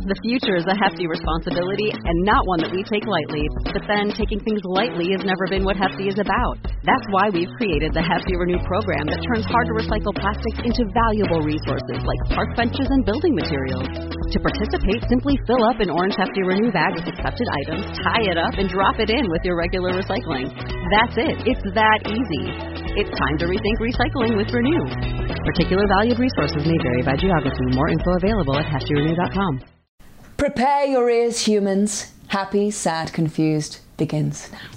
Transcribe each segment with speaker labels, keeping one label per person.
Speaker 1: The future is a hefty responsibility and not one that we take lightly. But then taking things lightly has never been what Hefty is about. That's why we've created the Hefty Renew program that turns hard-to-recycle plastics into valuable resources like park benches and building materials. To participate, simply fill up an orange Hefty Renew bag with accepted items, tie it up, and drop it in with your regular recycling. That's it. It's that easy. It's time to rethink recycling with Renew. Particular valued resources may vary by geography. More info available at heftyrenew.com.
Speaker 2: Prepare your ears, humans. Happy, Sad, Confused begins now.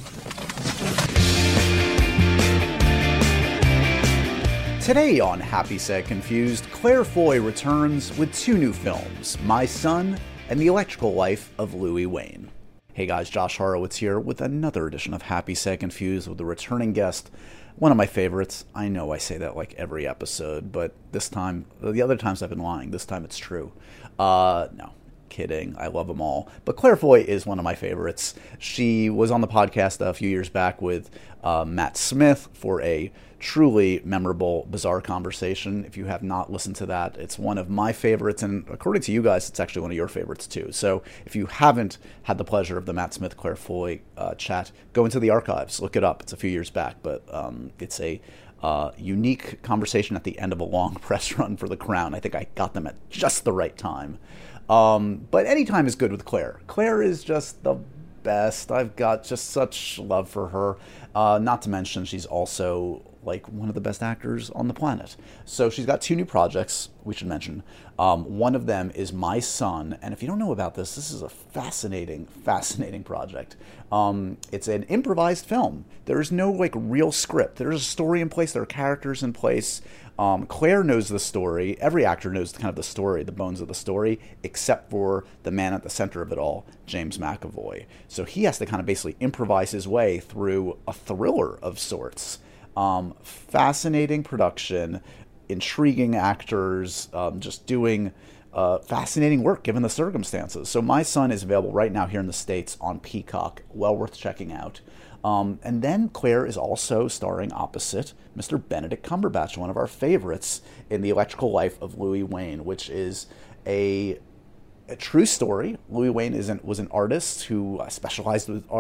Speaker 3: Today on Happy, Sad, Confused, Claire Foy returns with two new films, My Son and The Electrical Life of Louis Wain. Hey guys, Josh Horowitz here with another edition of Happy, Sad, Confused with a returning guest, one of my favorites. I know I say that like every episode, but this time, the other times I've been lying, this time it's true. No. Kidding. I love them all. But Claire Foy is one of my favorites. She was on the podcast a few years back with Matt Smith for a truly memorable, bizarre conversation. If you have not listened to that, it's one of my favorites. And according to you guys, it's actually one of your favorites too. So if you haven't had the pleasure of the Matt Smith, Claire Foy chat, go into the archives, look it up. It's a few years back, but it's a unique conversation at the end of a long press run for The Crown. I think I got them at just the right time. But any time is good with Claire. Claire is just the best. I've got just such love for her. Not to mention she's also like one of the best actors on the planet. So she's got two new projects we should mention. One of them is My Son. And if you don't know about this, this is a fascinating project. It's an improvised film. There's no like real script. There's a story in place. There are characters in place. Claire knows the story. Every actor knows kind of the story, the bones of the story, except for the man at the center of it all, James McAvoy. So he has to kind of basically improvise his way through a thriller of sorts. Fascinating production, intriguing actors, just doing fascinating work given the circumstances. So My Son is available right now here in the States on Peacock. Well worth checking out. And then Claire is also starring opposite Mr. Benedict Cumberbatch, one of our favorites in The Electrical Life of Louis Wain, which is a true story. Louis Wain was an artist who specialized with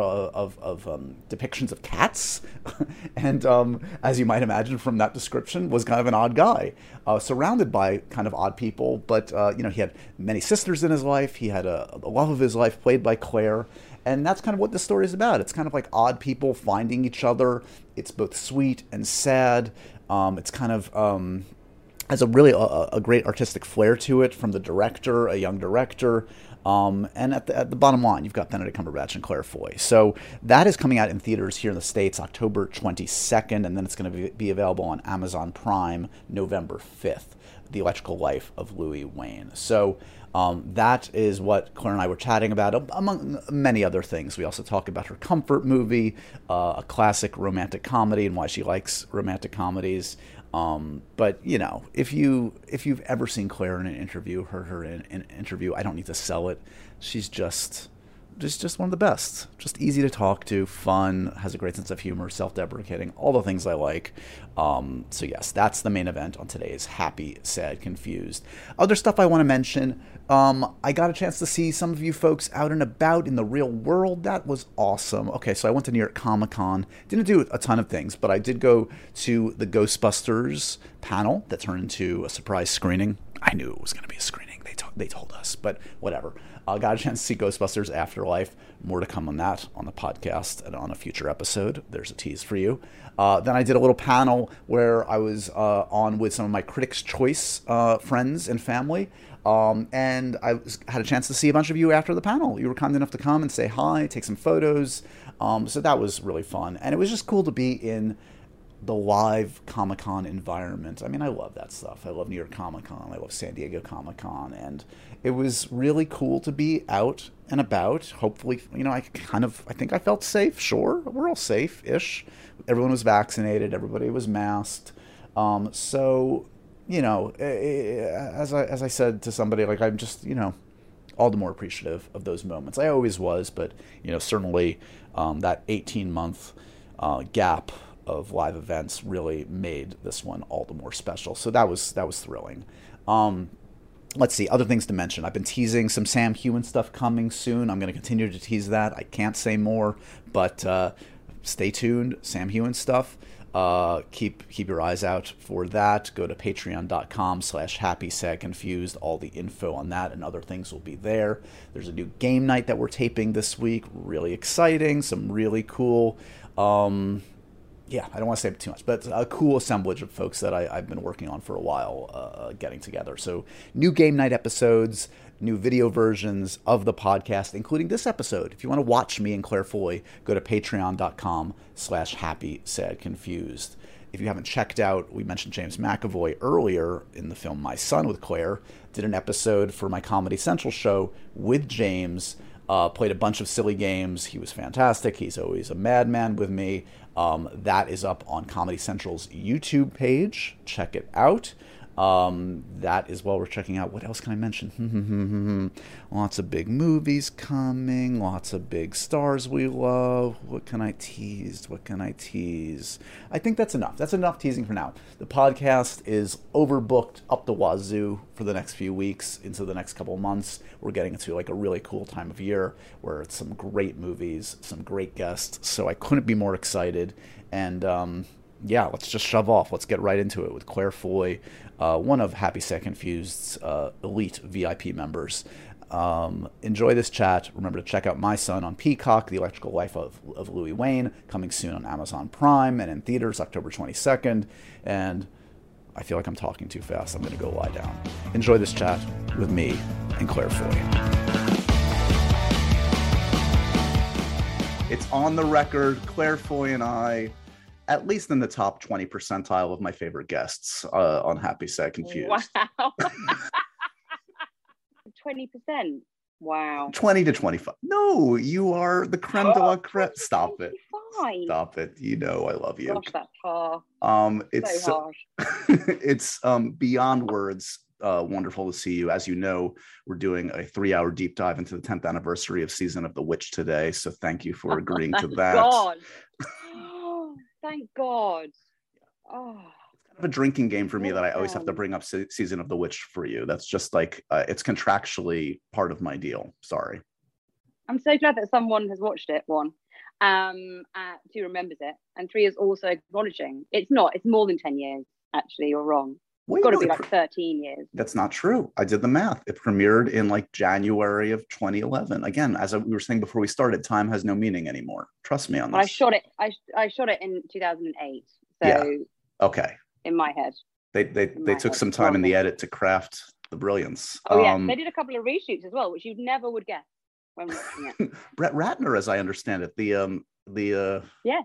Speaker 3: depictions of cats, and as you might imagine from that description, was kind of an odd guy, surrounded by kind of odd people. But he had many sisters in his life. He had the love of his life played by Claire. And that's kind of what this story is about. It's kind of like odd people finding each other. It's both sweet and sad. It's kind of has a really a great artistic flair to it from the director, a young director. And at the bottom line, you've got Benedict Cumberbatch and Claire Foy. So that is coming out in theaters here in the States October 22nd, and then it's going to be available on Amazon Prime November 5th, The Electrical Life of Louis Wain. So that is what Claire and I were chatting about, among many other things. We also talk about her comfort movie, a classic romantic comedy, and why she likes romantic comedies. But if you've ever seen Claire in an interview, heard her in an interview, I don't need to sell it. She's just one of the best. Just easy to talk to, fun, has a great sense of humor, self-deprecating, all the things I like. So yes, that's the main event on today's Happy, Sad, Confused. Other stuff I want to mention. I got a chance to see some of you folks out and about in the real world. That was awesome. Okay, so I went to New York Comic Con. Didn't do a ton of things, but I did go to the Ghostbusters panel that turned into a surprise screening. I knew it was going to be a screening. They told us, but whatever. Got a chance to see Ghostbusters Afterlife. More to come on that on the podcast and on a future episode. There's a tease for you. Then I did a little panel where I was on with some of my Critics' Choice friends and family. And I had a chance to see a bunch of you after the panel. You were kind enough to come and say hi, take some photos. So that was really fun. And it was just cool to be in the live Comic-Con environment. I mean, I love that stuff. I love New York Comic-Con. I love San Diego Comic-Con. And it was really cool to be out and about. Hopefully, I think I felt safe. Sure, we're all safe-ish. Everyone was vaccinated. Everybody was masked. So, as I said to somebody, like, I'm just, all the more appreciative of those moments. I always was, but, certainly that 18-month gap of live events really made this one all the more special. So that was thrilling. let's see, other things to mention. I've been teasing some Sam Heughan stuff coming soon. I'm going to continue to tease that. I can't say more, but stay tuned. Sam Heughan stuff. Keep your eyes out for that. Go to patreon.com/happysadconfused. All the info on that and other things will be there. There's a new game night that we're taping this week. Really exciting. Some really cool... yeah, I don't want to say too much, but a cool assemblage of folks that I've been working on for a while getting together. So new game night episodes, new video versions of the podcast, including this episode. If you want to watch me and Claire Foy, go to patreon.com/happysadconfused. If you haven't checked out, we mentioned James McAvoy earlier in the film My Son with Claire, did an episode for my Comedy Central show with James, played a bunch of silly games. He was fantastic. He's always a madman with me. That is up on Comedy Central's YouTube page. Check it out. That is while we're checking out. What else can I mention? Lots of big movies coming. Lots of big stars we love. What can I tease? I think that's enough. That's enough teasing for now. The podcast is overbooked up the wazoo for the next few weeks into the next couple of months. We're getting into like a really cool time of year where it's some great movies, some great guests. So I couldn't be more excited. And yeah, let's just shove off. Let's get right into it with Claire Foy, one of Happy Sad Confused's elite VIP members. Enjoy this chat. Remember to check out My Son on Peacock, The Electrical Life of Louis Wain, coming soon on Amazon Prime and in theaters October 22nd. And I feel like I'm talking too fast. I'm going to go lie down. Enjoy this chat with me and Claire Foy. It's on the record. Claire Foy and I, at least in the top 20 percentile of my favorite guests on Happy Sad Confused.
Speaker 4: Wow. 20%. Wow.
Speaker 3: 20 to 25. No, you are the creme de la creme. Stop it. Stop it. You know I love you.
Speaker 4: Gosh, that's harsh.
Speaker 3: It's
Speaker 4: so harsh.
Speaker 3: It's beyond words. Wonderful to see you. As you know, we're doing a 3-hour deep dive into the 10th anniversary of Season of the Witch today. So thank you for agreeing to that.
Speaker 4: God. Thank God. Oh,
Speaker 3: it's kind of a drinking game for me that I always have to bring up Season of the Witch for you. That's just like, it's contractually part of my deal. Sorry.
Speaker 4: I'm so glad that someone has watched it, one. 2 remembers it, and 3 is also acknowledging. It's more than 10 years, actually. You're wrong. It's got to be like 13 years.
Speaker 3: That's not true. I did the math. It premiered in like January of 2011. Again, as we were saying before we started, time has no meaning anymore. Trust me on this.
Speaker 4: I shot it in 2008. So
Speaker 3: yeah. Okay.
Speaker 4: In my head.
Speaker 3: They took some time in the edit to craft the brilliance.
Speaker 4: Oh yeah, they did a couple of reshoots as well, which you never would guess when watching it.
Speaker 3: Brett Ratner, as I understand it, the
Speaker 4: yeah.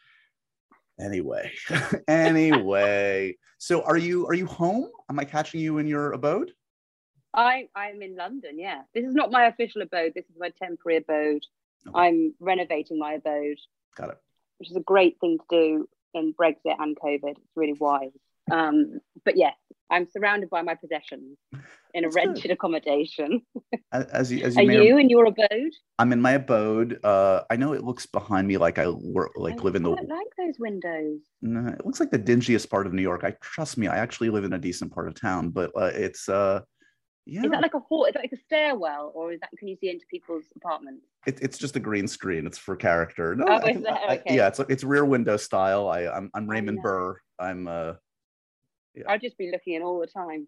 Speaker 3: Anyway, so are you home? Am I catching you in your abode?
Speaker 4: I'm in London. Yeah, this is not my official abode. This is my temporary abode. Okay. I'm renovating my abode.
Speaker 3: Got it.
Speaker 4: Which is a great thing to do in Brexit and COVID. It's really wise. But yeah, I'm surrounded by my possessions in a rented accommodation.
Speaker 3: As you
Speaker 4: are you in your abode?
Speaker 3: I'm in my abode. I know it looks behind me like I live in the.
Speaker 4: I like those windows.
Speaker 3: No, it looks like the dingiest part of New York. Trust me, I actually live in a decent part of town, but it's yeah.
Speaker 4: Is that like a hall? Is that like a stairwell, or can you see into people's apartments?
Speaker 3: It's just a green screen. It's for character. No,
Speaker 4: okay.
Speaker 3: Yeah, it's Rear Window style. I'm Raymond Burr. I'm
Speaker 4: yeah. I'll just be looking in all the time.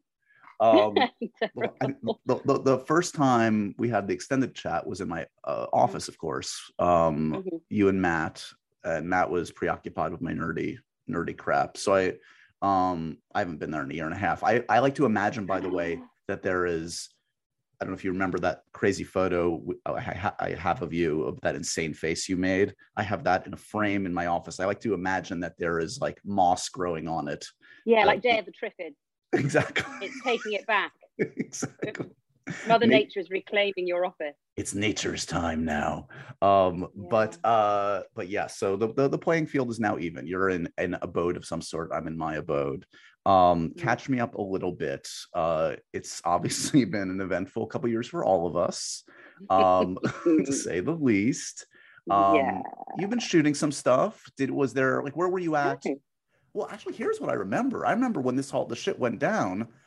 Speaker 3: The first time we had the extended chat was in my office, of course. You and Matt was preoccupied with my nerdy crap. So I haven't been there in a year and a half. I like to imagine, by the way, that there is, I don't know if you remember that crazy photo I have of you, of that insane face you made. I have that in a frame in my office. I like to imagine that there is like moss growing on it.
Speaker 4: Yeah, like Day of the Triffids.
Speaker 3: Exactly.
Speaker 4: It's taking it back.
Speaker 3: Exactly.
Speaker 4: Mother Nature is reclaiming your office.
Speaker 3: It's nature's time now. But yeah, so the playing field is now even. You're in an abode of some sort. I'm in my abode. Catch me up a little bit. It's obviously been an eventful couple years for all of us, to say the least. You've been shooting some stuff. Where were you at? Well, actually, here's what I remember. I remember when the shit went down,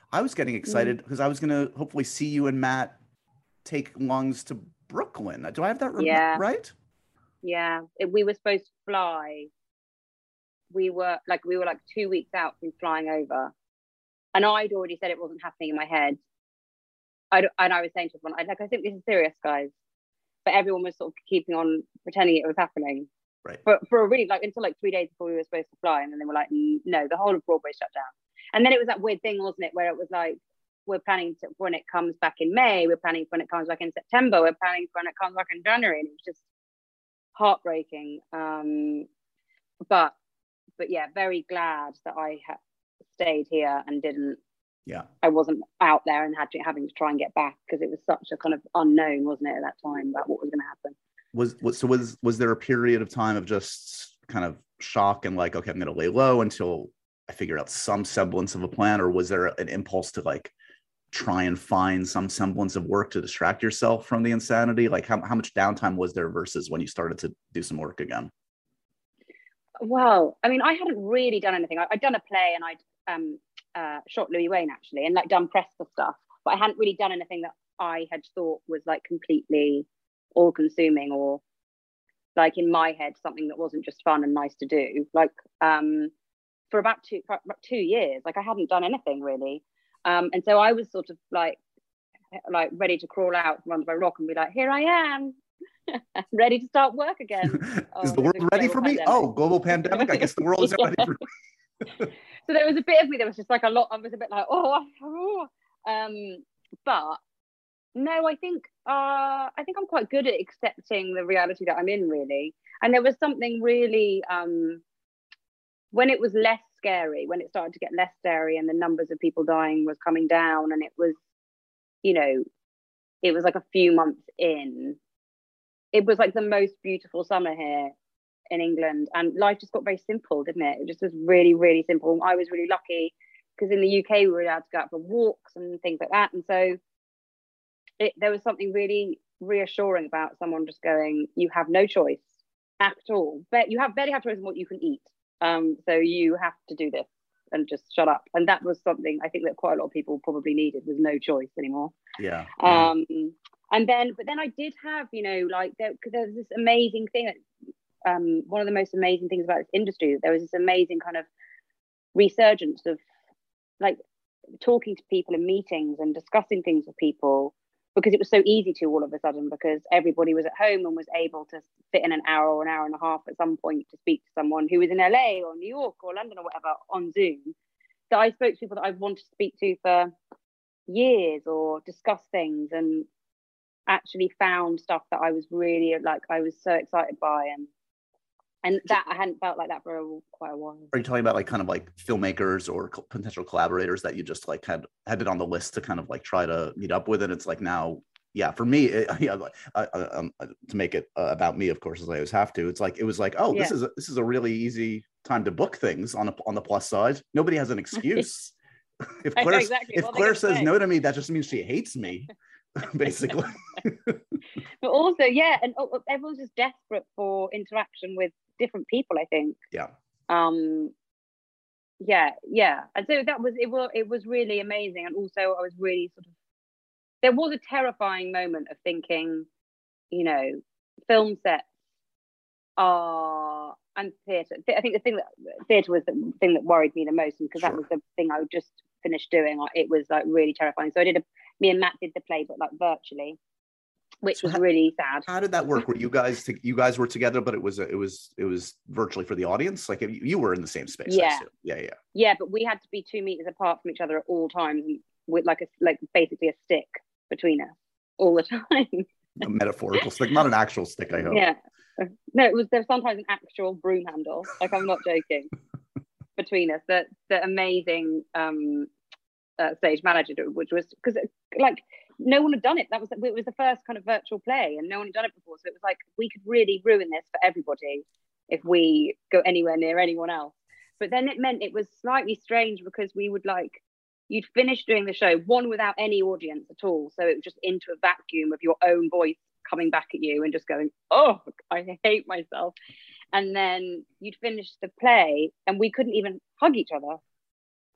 Speaker 3: I was getting excited because I was going to hopefully see you and Matt take lungs to Brooklyn. Do I have that right?
Speaker 4: Yeah. We were supposed to fly. We were like 2 weeks out from flying over. And I'd already said it wasn't happening in my head. And I was saying to everyone, I think this is serious, guys. But everyone was sort of keeping on pretending it was happening.
Speaker 3: Right.
Speaker 4: But for a really, until 3 days before we were supposed to fly. And then they were like, no, the whole of Broadway shut down. And then it was that weird thing, wasn't it? Where it was like, we're planning to, when it comes back in May, we're planning for when it comes back in September, we're planning for when it comes back in January. And it was just heartbreaking. But yeah, very glad that I stayed here and didn't.
Speaker 3: Yeah,
Speaker 4: I wasn't out there and having to try and get back, because it was such a kind of unknown, wasn't it, at that time, about what was going to happen.
Speaker 3: Was there a period of time of just kind of shock and like, okay, I'm going to lay low until I figure out some semblance of a plan, or was there an impulse to like try and find some semblance of work to distract yourself from the insanity? Like how much downtime was there versus when you started to do some work again?
Speaker 4: Well, I mean, I hadn't really done anything. I'd done a play and I'd shot Louis Wain actually, and like done press for stuff, but I hadn't really done anything that I had thought was like completely all consuming, or like in my head something that wasn't just fun and nice to do. Like for about 2 years, like I hadn't done anything really, and so I was sort of like ready to crawl out from under my rock and be like, here I am. Ready to start work again.
Speaker 3: Is the world ready for me? Oh, global pandemic. I guess the world is ready for me.
Speaker 4: So there was a bit of me that was just like a lot. I was a bit like, but no, I think I'm quite good at accepting the reality that I'm in, really. And there was something really when it was less scary, when it started to get less scary, and the numbers of people dying was coming down, and it was, it was like a few months in. It was like the most beautiful summer here in England, and life just got very simple, didn't it? It just was really, really simple. I was really lucky because in the UK we were allowed to go out for walks and things like that, and so there was something really reassuring about someone just going, you have no choice at all, but you barely have choice in what you can eat, so you have to do this and just shut up. And that was something I think that quite a lot of people probably needed, was no choice anymore.
Speaker 3: Yeah.
Speaker 4: But then I did have, there's this amazing thing that, one of the most amazing things about this industry, that there was this amazing kind of resurgence of like talking to people in meetings and discussing things with people, because it was so easy to all of a sudden, because everybody was at home and was able to fit in an hour or an hour and a half at some point to speak to someone who was in LA or New York or London or whatever on Zoom. So I spoke to people that I've wanted to speak to for years, or discuss things, and actually found stuff that I was really I was so excited by, and that I hadn't felt like that for quite a while.
Speaker 3: Are you talking about like kind of like filmmakers or potential collaborators that you just like had it on the list to kind of like try to meet up with? And it's like now, yeah, for me, to make it about me, of course, as I always have to. It's like, it was like, oh, yeah, this is a really easy time to book things on the plus side. Nobody has an excuse. If Claire says no to me, that just means she hates me. Basically.
Speaker 4: But also, yeah, and everyone's just desperate for interaction with different people, I think.
Speaker 3: Yeah.
Speaker 4: Yeah. And so it was really amazing. And also I was really there was a terrifying moment of thinking, film sets are, and theatre. I think theatre was the thing that worried me the most, because that was the thing I just finished doing. It was like really terrifying. So me and Matt did the play, but like virtually, which was really sad.
Speaker 3: How did that work? Were you guys were together, but it was virtually for the audience? Like you were in the same space.
Speaker 4: Yeah.
Speaker 3: Yeah,
Speaker 4: but we had to be 2 meters apart from each other at all times, with basically a stick between us all the time.
Speaker 3: A metaphorical stick, not an actual stick, I hope.
Speaker 4: Yeah. No, there was sometimes an actual broom handle. Like, I'm not joking. Between us, the amazing stage manager, which was because like no one had done it. It was the first kind of virtual play, and no one had done it before. So it was like, we could really ruin this for everybody if we go anywhere near anyone else. But then it meant it was slightly strange, because we would you'd finish doing the show, one, without any audience at all. So it was just into a vacuum of your own voice coming back at you and just going, oh, I hate myself. And then you'd finish the play and we couldn't even hug each other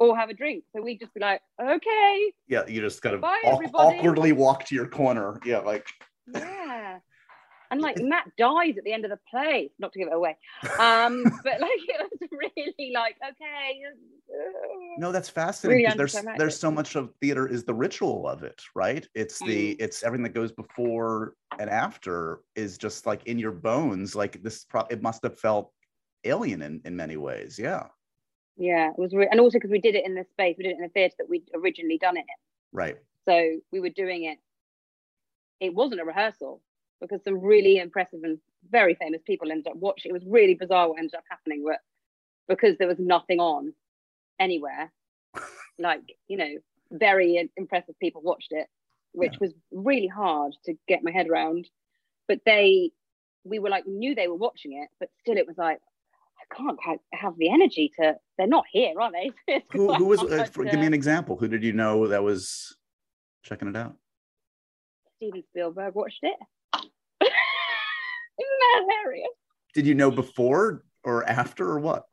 Speaker 4: or have a drink. So we'd just be like, okay.
Speaker 3: Yeah, you just kind of
Speaker 4: Bye, everybody.
Speaker 3: awkwardly walk to your corner. Yeah, like.
Speaker 4: Yeah. And like Matt dies at the end of the play, not to give it away. But like it was really like, okay.
Speaker 3: No, that's fascinating
Speaker 4: Really
Speaker 3: because there's so much of theater is the ritual of it, right? It's it's everything that goes before and after is just like in your bones. Like this, it must have felt alien in many ways. Yeah.
Speaker 4: Yeah, it was, and also because we did it in the space, we did it in the theatre that we'd originally done it in.
Speaker 3: Right.
Speaker 4: So we were doing it. It wasn't a rehearsal because some really impressive and very famous people ended up watching. It was really bizarre what ended up happening, but because there was nothing on anywhere, like, you know, very impressive people watched it, which was really hard to get my head around. But we were like, knew they were watching it, but still it was like, I can't have the energy to, they're not here, are they?
Speaker 3: Who was, give me an example. Who did you know that was checking it out?
Speaker 4: Steven Spielberg watched it. Isn't that hilarious?
Speaker 3: Did you know before or after or what?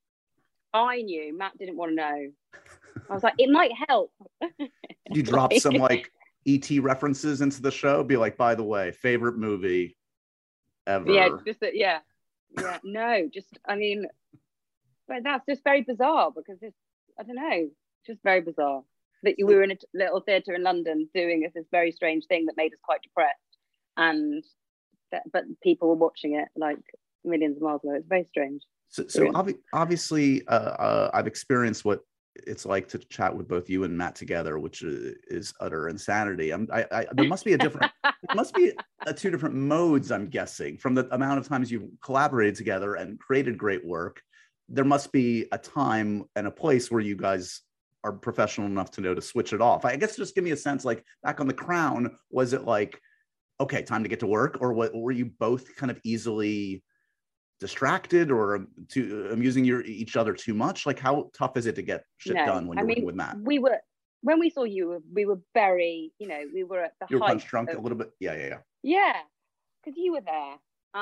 Speaker 4: I knew. Matt didn't want to know. I was like, it might help.
Speaker 3: Did you drop some like E.T. references into the show? Be like, by the way, favorite movie ever.
Speaker 4: Yeah, just that. Yeah. No, just, I mean, but that's just very bizarre because it's, I don't know, just very bizarre that we were in a little theatre in London doing this very strange thing that made us quite depressed, but people were watching it like millions of miles away. It's very strange.
Speaker 3: So obviously, I've experienced what it's like to chat with both you and Matt together, which is utter insanity. There must be two different modes, I'm guessing, from the amount of times you've collaborated together and created great work. There must be a time and a place where you guys are professional enough to know to switch it off. I guess just give me a sense, like back on The Crown, was it like, okay, time to get to work, or what? Were you both kind of easily distracted or amusing each other too much? Like, how tough is it to get shit done when you're working with Matt?
Speaker 4: When we saw you, we were very, you know, we were at the height.
Speaker 3: You were punch drunk a little bit. Yeah,
Speaker 4: because you were there,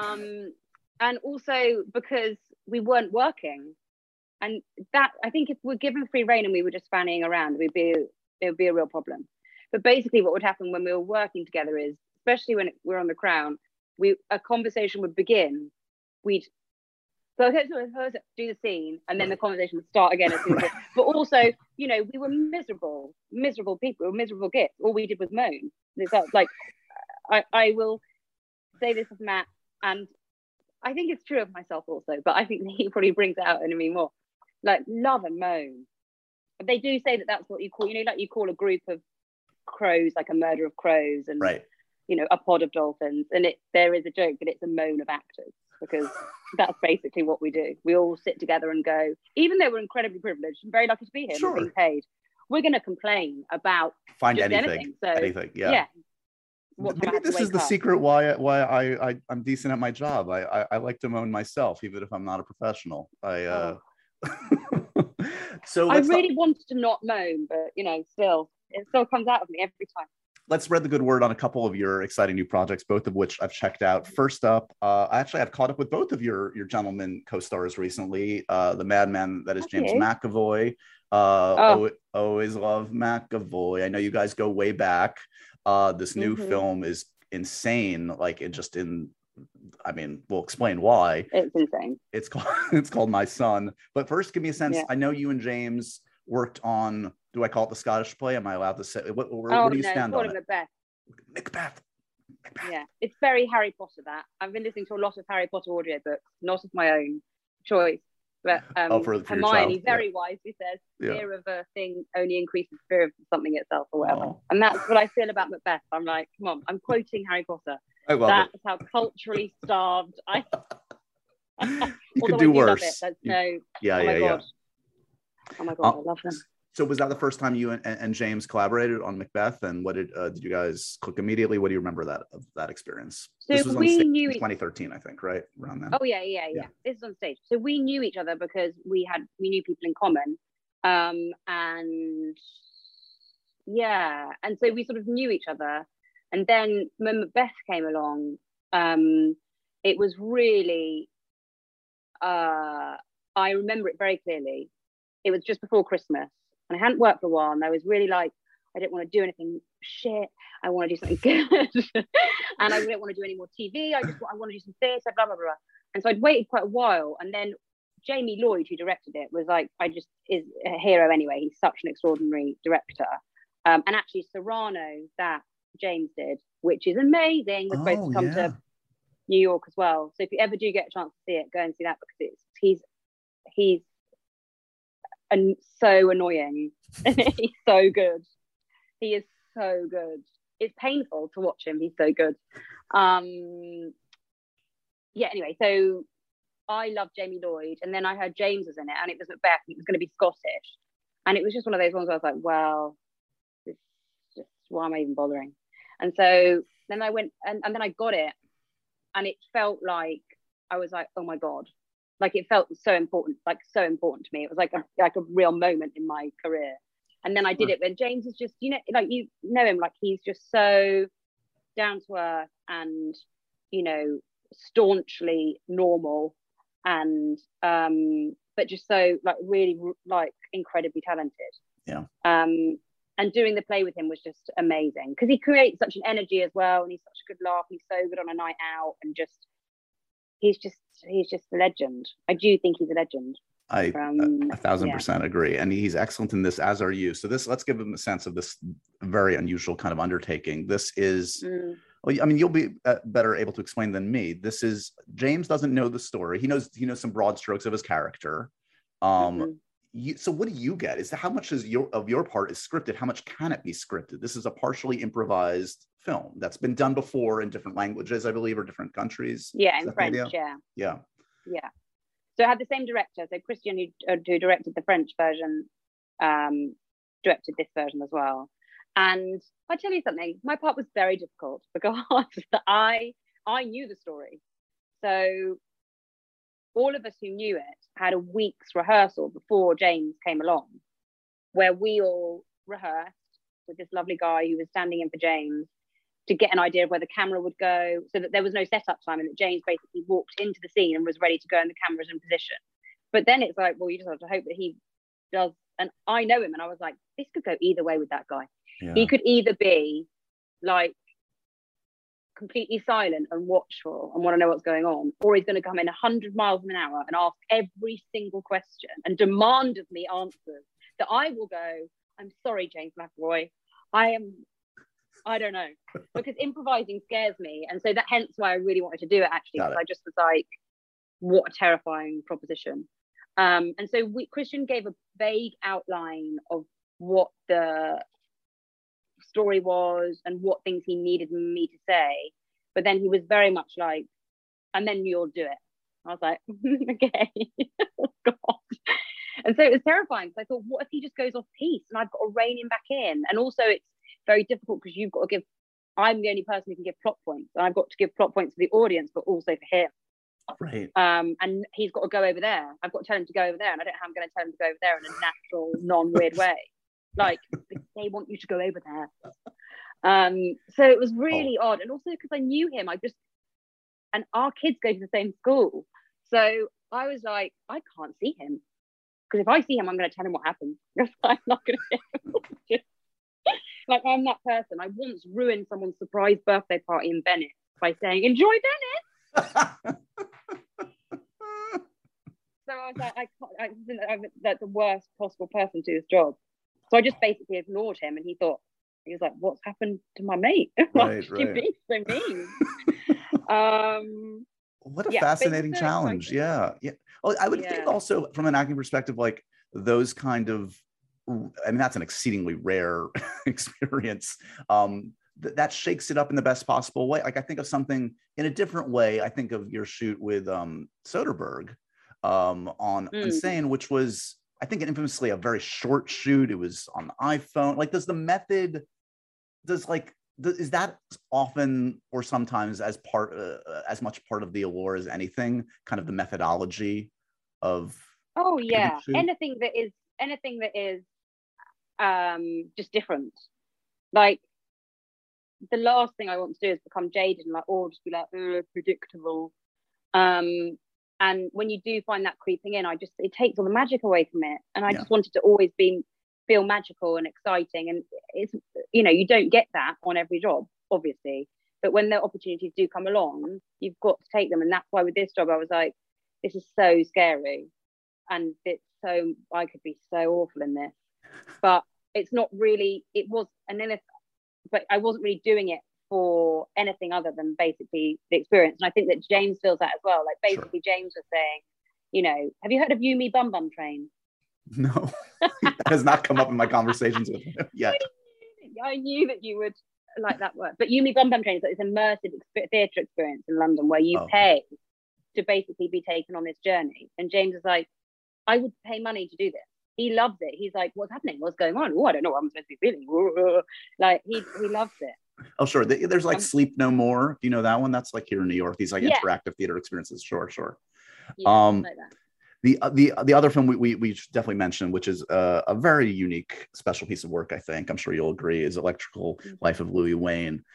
Speaker 4: and also because we weren't working, and that, I think if we're given free rein and we were just fanning around, it would be a real problem. But basically what would happen when we were working together is, especially when we're on The Crown, a conversation would begin. We'd go, okay, so do the scene, and then the conversation would start again. But also, you know, we were miserable people, miserable gits. All we did was moan. Like, I will say this of Matt, and I think it's true of myself also, but I think he probably brings it out in me more. Like, love and moan. But they do say that that's what you call, you know, like you call a group of crows like a murder of crows, and
Speaker 3: right,
Speaker 4: you know, a pod of dolphins. And there is a joke that it's a moan of actors, because that's basically what we do. We all sit together and go, even though we're incredibly privileged and very lucky to be here,
Speaker 3: sure,
Speaker 4: and being paid, we're going to complain about anything. So
Speaker 3: anything, yeah. Maybe this is the secret why I'm decent at my job. I like to moan myself, even if I'm not a professional. So
Speaker 4: I really wanted to not moan, but you know, it still comes out of me every time.
Speaker 3: Let's spread the good word on a couple of your exciting new projects, both of which I've checked out. First up, I've caught up with both of your gentlemen co-stars recently. The madman that is James McAvoy. Always love McAvoy. I know you guys go way back. This new film is insane. I mean, we'll explain why.
Speaker 4: It's insane.
Speaker 3: It's called My Son. But first, give me a sense. Yeah. I know you and James worked on, do I call it the Scottish play? Am I allowed to say? Where do you stand on it? Macbeth.
Speaker 4: Yeah, it's very Harry Potter, that. I've been listening to a lot of Harry Potter audiobooks, not of my own choice. But
Speaker 3: for
Speaker 4: Hermione very wisely says, fear of a thing only increases fear of something itself, or whatever. Oh. And that's what I feel about Macbeth. I'm like, come on, I'm quoting Harry Potter.
Speaker 3: I love
Speaker 4: That's how culturally starved I
Speaker 3: You could do worse.
Speaker 4: Oh my God, I love them.
Speaker 3: So was that the first time you and James collaborated on Macbeth? And what did you guys click immediately? What do you remember of that experience?
Speaker 4: So
Speaker 3: this was on stage in 2013, I think, right? Around then.
Speaker 4: Oh yeah. This is on stage. So we knew each other because we knew people in common. And so we sort of knew each other. And then when Macbeth came along, it was really, I remember it very clearly. It was just before Christmas. and I hadn't worked for a while, and I was really like, I didn't want to do anything shit. I want to do something good. And I didn't want to do any more TV. I want to do some theatre, blah, blah, blah. And so I'd waited quite a while. And then Jamie Lloyd, who directed it, was like, is a hero anyway. He's such an extraordinary director. And actually Cyrano, that James did, which is amazing. We're supposed to come to New York as well. So if you ever do get a chance to see it, go and see that, because he's so annoying. He's so good. He is so good. It's painful to watch him. He's so good. Yeah, anyway, so I love Jamie Lloyd, and then I heard James was in it, and it was Macbeth, and it was going to be Scottish. And it was just one of those ones where I was like, well, this is just, why am I even bothering? And so then I went, and then I got it, and it felt like, I was like, oh my God. Like, it felt so important to me. It was like a real moment in my career. And then I did it. And James is just, like, you know him, like, he's just so down to earth and, staunchly normal, and but just so, like, really, like, incredibly talented.
Speaker 3: Yeah.
Speaker 4: And doing the play with him was just amazing, because he creates such an energy as well, and he's such a good laugh. He's so good on a night out, and he's just a legend. I do think he's a legend.
Speaker 3: I 1,000% agree, and he's excellent in this, as are you. So let's give him a sense of this very unusual kind of undertaking. This is, well, I mean, you'll be better able to explain than me. This is, James doesn't know the story. He knows some broad strokes of his character. So what do you get? How much of your part is scripted? How much can it be scripted? This is a partially improvised film that's been done before in different languages, I believe, or different countries.
Speaker 4: Yeah, in French. Yeah. So I had the same director. So Christian, who directed the French version, directed this version as well. And I'll tell you something, my part was very difficult, because I knew the story. So all of us who knew it had a week's rehearsal before James came along, where we all rehearsed with this lovely guy who was standing in for James, to get an idea of where the camera would go, so that there was no setup time, and that James basically walked into the scene and was ready to go, and the camera's in position. But then it's like, well, you just have to hope that he does. And I know him, and I was like, this could go either way with that guy. Yeah. He could either be like completely silent and watchful and want to know what's going on, or he's going to come in 100 miles an hour and ask every single question and demand of me answers that I will go, I'm sorry, James McAvoy, I don't know, because improvising scares me. And so hence why I really wanted to do it, actually, because I just was like, what a terrifying proposition. And so Christian gave a vague outline of what the story was and what things he needed me to say. But then he was very much like, and then you'll do it. I was like, okay. Oh, God. And so it was terrifying, because I thought, what if he just goes off piece and I've got to rein him back in? And also it's very difficult, because you've got to give, I'm the only person who can give plot points, and I've got to give plot points to the audience, but also for him.
Speaker 3: Right.
Speaker 4: And he's got to go over there. I've got to tell him to go over there, and I don't know how I'm going to tell him to go over there in a natural, non-weird way. Like, they want you to go over there. So it was really odd. And also because I knew him, and our kids go to the same school. So I was like, I can't see him, because if I see him, I'm going to tell him what happened. I'm not going to get him. Like, I'm that person. I once ruined someone's surprise birthday party in Venice by saying, enjoy Venice. So I was like, I'm the worst possible person to do this job. So I just basically ignored him, and he was like, what's happened to my mate? Right. You being so mean?
Speaker 3: What a fascinating challenge. Exciting. Yeah. Well, I would think also from an acting perspective, like those kind of, I mean, that's an exceedingly rare experience. That shakes it up in the best possible way. Like, I think of something in a different way. I think of your shoot with Soderbergh on Insane, which was, I think, infamously a very short shoot. It was on the iPhone. Like, is that often or sometimes as much part of the allure as anything, kind of the methodology of? Oh yeah,
Speaker 4: anything that is just different. Like, the last thing I want to do is become jaded and like, or just be like, predictable. And when you do find that creeping in, it takes all the magic away from it. And I just wanted to always be feel magical and exciting. And it's, you don't get that on every job, obviously. But when the opportunities do come along, you've got to take them. And that's why with this job, I was like, this is so scary. And I could be so awful in this. But it's not really, but I wasn't really doing it for anything other than basically the experience. And I think that James feels that as well. Like basically sure. James was saying, have you heard of You Me Bum Bum Train?
Speaker 3: No, that has not come up in my conversations with him yet.
Speaker 4: I knew that you would like that word. But You Me Bum Bum Train is like this immersive theatre experience in London where you pay to basically be taken on this journey. And James is like, I would pay money to do this. He loves it. He's like, what's happening? What's going on? Oh, I don't know what I'm supposed to be feeling. Like he loves it.
Speaker 3: Oh, sure. There's like Sleep No More. Do you know that one? That's like here in New York. These like interactive theater experiences. Sure.
Speaker 4: Yeah, like that.
Speaker 3: The other film we should definitely mention, which is a very unique, special piece of work, I think, I'm sure you'll agree, is Electrical Life of Louis Wain.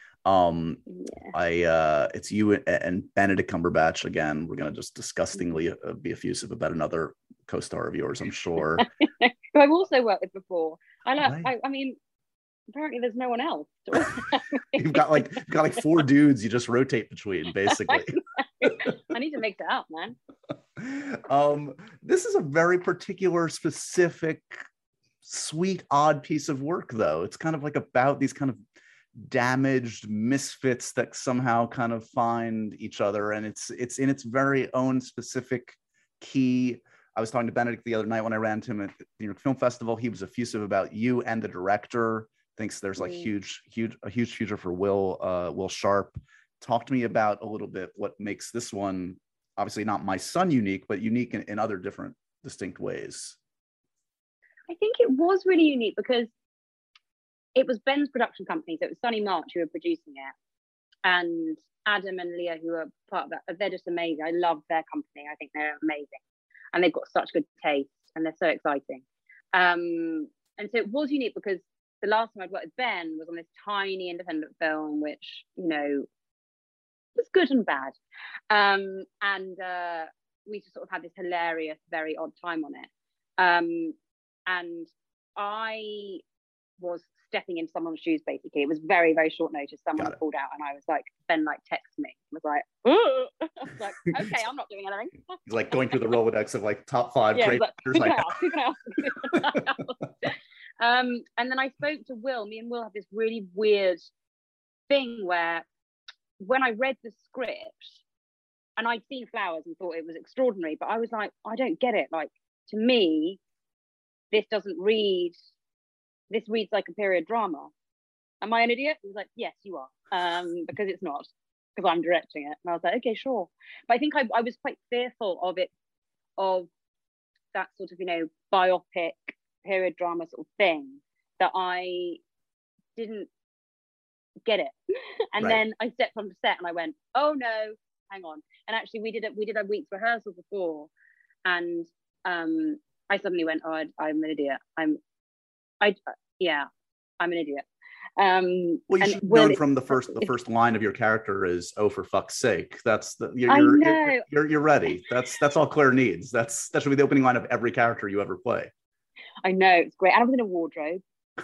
Speaker 3: It's you and Benedict Cumberbatch again. We're gonna just disgustingly be effusive about another co-star of yours, I'm sure.
Speaker 4: Who I've also worked with before. I mean, apparently there's no one else.
Speaker 3: You've got like 4 dudes you just rotate between, basically.
Speaker 4: I need to mix it up, man.
Speaker 3: This is a very particular, specific, sweet, odd piece of work, though. It's kind of like about these kind of damaged misfits that somehow kind of find each other, and it's in its very own specific key. I was talking to Benedict the other night when I ran to him at the New York Film Festival. He was effusive about you and the director. Thinks there's like a huge future for Will Sharp. Talk to me about a little bit what makes this one, obviously not My Son, unique, but unique in other different distinct ways.
Speaker 4: I think it was really unique because it was Ben's production company, so it was Sonny March who were producing it, and Adam and Leah who are part of that. They're just amazing. I love their company. I think they're amazing, and they've got such good taste, and they're so exciting. And so it was unique because the last time I'd worked with Ben was on this tiny independent film, which was good and bad, and we just sort of had this hilarious, very odd time on it. And I was stepping into someone's shoes, basically. It was very, very short notice. Someone pulled out, and I was like, Ben texted me. I was like, ooh. I was like, okay, I'm not doing anything.
Speaker 3: He's like going through the Rolodex of like top 5 great actors.
Speaker 4: Who can I ask? And then I spoke to Will. Me and Will have this really weird thing where when I read the script, and I'd seen Flowers and thought it was extraordinary, but I was like, I don't get it. Like, to me, this reads like a period drama. Am I an idiot? He was like, yes, you are, because it's not, because I'm directing it. And I was like, okay, sure. But I think I was quite fearful of that sort of, biopic period drama sort of thing, that I didn't get it. And then I stepped on the set and I went, oh no, hang on. And actually we did a week's rehearsal before, and I suddenly went, oh, I'm an idiot. I'm an idiot.
Speaker 3: Well, you should have known from the first line of your character is, "Oh, for fuck's sake!" That's you're ready. That's all Claire needs. That should be the opening line of every character you ever play.
Speaker 4: I know, it's great. And I was in a wardrobe.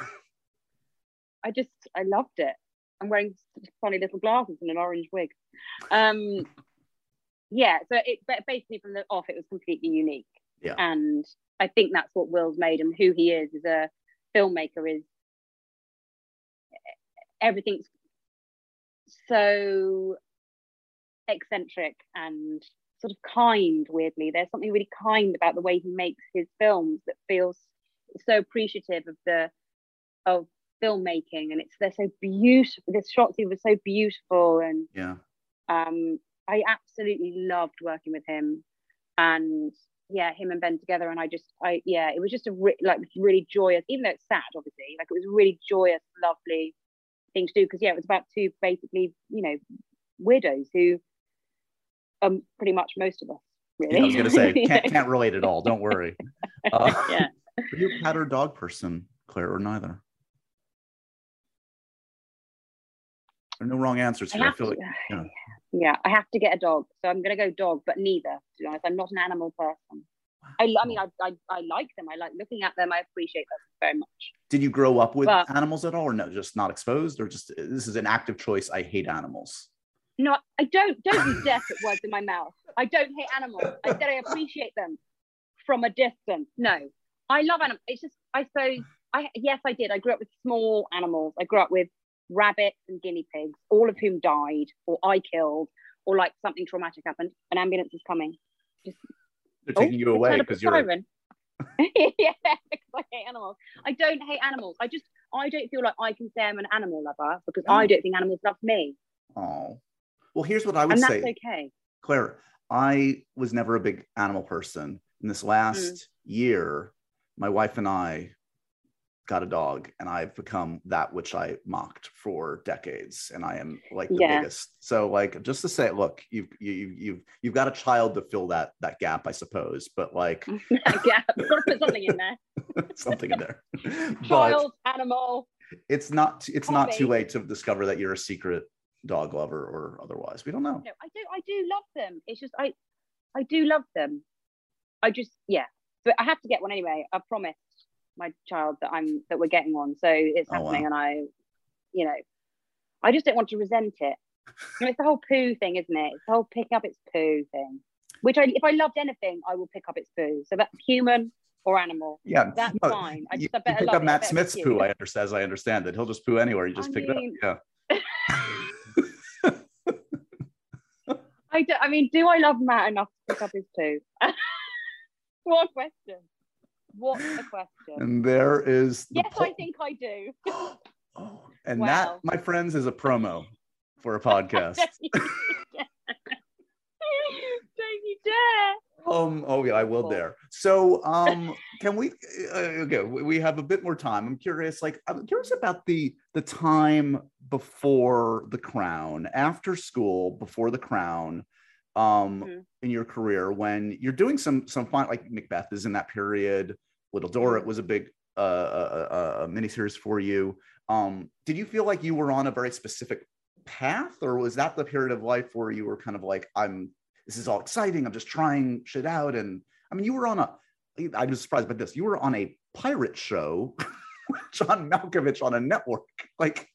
Speaker 4: I loved it. I'm wearing funny little glasses and an orange wig. So basically from the off, it was completely unique.
Speaker 3: Yeah.
Speaker 4: And I think that's what Will's made him who he is as a filmmaker. Is everything's so eccentric and sort of kind. Weirdly, there's something really kind about the way he makes his films that feels so appreciative of filmmaking, and they're so beautiful. The shots he was so beautiful, and I absolutely loved working with him, and him and Ben together. And it was just really joyous, even though it's sad, obviously. Like, it was a really joyous, lovely thing to do, because it was about 2 basically, weirdos who pretty much most of us, really.
Speaker 3: I was gonna say can't relate at all. Don't worry. Are you a cat or dog person, Claire, or neither? There are no wrong answers here. I feel like
Speaker 4: I have to get a dog, so I'm gonna go dog, but neither, to be honest. I'm not an animal person. I mean, I like them. I like looking at them. I appreciate them very much.
Speaker 3: Did you grow up with
Speaker 4: But
Speaker 3: animals at all, or no, just not exposed, or just this is an active choice? I hate animals.
Speaker 4: no, I don't you dare put words in my mouth. I don't hate animals. I said I appreciate them from a distance. No, I love animals. It's just, I suppose, yes, I did. I grew up with small animals. I grew up with rabbits and guinea pigs, all of whom died, or I killed, or like something traumatic happened. An ambulance is coming. Just,
Speaker 3: They're taking you away because you're.
Speaker 4: siren. Yeah, because I hate animals. I don't hate animals. I don't feel like I can say I'm an animal lover because I don't think animals love me.
Speaker 3: Oh, well, here's what I would
Speaker 4: and
Speaker 3: say.
Speaker 4: That's okay.
Speaker 3: Claire, I was never a big animal person. In this last year, my wife and I got a dog, and I've become that which I mocked for decades, and I am like the biggest. So, like, just to say, look, you've got a child to fill that gap, I suppose. But like,
Speaker 4: that gap, got to put something in there.
Speaker 3: Something in there.
Speaker 4: Child, animal.
Speaker 3: It's not too late to discover that you're a secret dog lover or otherwise. We don't know.
Speaker 4: No, I do love them. It's just I do love them. But I have to get one anyway. I promised my child that we're getting one, so it's happening. Wow. And I just don't want to resent it. It's the whole poo thing, isn't it? It's the whole pick up its poo thing, which if I loved anything, I will pick up its poo. So that's human or animal.
Speaker 3: Yeah,
Speaker 4: that's fine. I better
Speaker 3: pick up Matt Smith's poo. As I understand it, he'll just poo anywhere. You just pick it up. Yeah.
Speaker 4: Do I love Matt enough to pick up his poo? What a question. What a question.
Speaker 3: And there is
Speaker 4: I think I do.
Speaker 3: And that, my friends, is a promo for a podcast.
Speaker 4: Don't you dare.
Speaker 3: I will dare. So can we we have a bit more time. I'm curious about the time before The Crown, after school, before The Crown, in your career, when you're doing some fun, like Macbeth is in that period. Little Dorrit was a big miniseries for you. Did you feel like you were on a very specific path, or was that the period of life where you were kind of like, this is all exciting, I'm just trying shit out? And I mean, you were I was surprised by this, you were on a pirate show with John Malkovich on a network. Like,